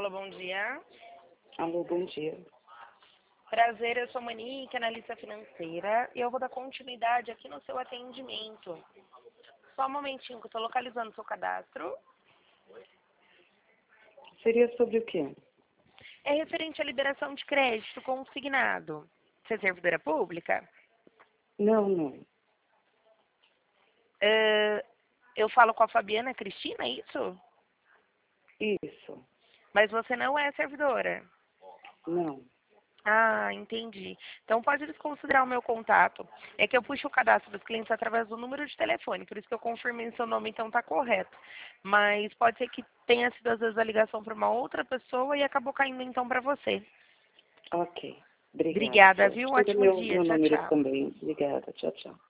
Alô, bom dia. Alô, bom dia. Prazer, eu sou Monique, analista financeira, e eu vou dar continuidade aqui no seu atendimento. Só um momentinho que eu estou localizando o seu cadastro. Seria sobre o quê? É referente à liberação de crédito consignado. Você é servidora pública? Não. Eu falo com a Fabiana Cristina, é isso? Isso. Mas você não é servidora? Não. Ah, entendi. Então pode desconsiderar o meu contato. É que eu puxo o cadastro dos clientes através do número de telefone, por isso que eu confirmei seu nome, então tá correto. Mas pode ser que tenha sido às vezes a ligação para uma outra pessoa e acabou caindo então para você. Ok. Obrigada. Obrigada, viu? Tira Ótimo meu dia. Tchau, número tchau. também. Obrigada. Tchau, tchau.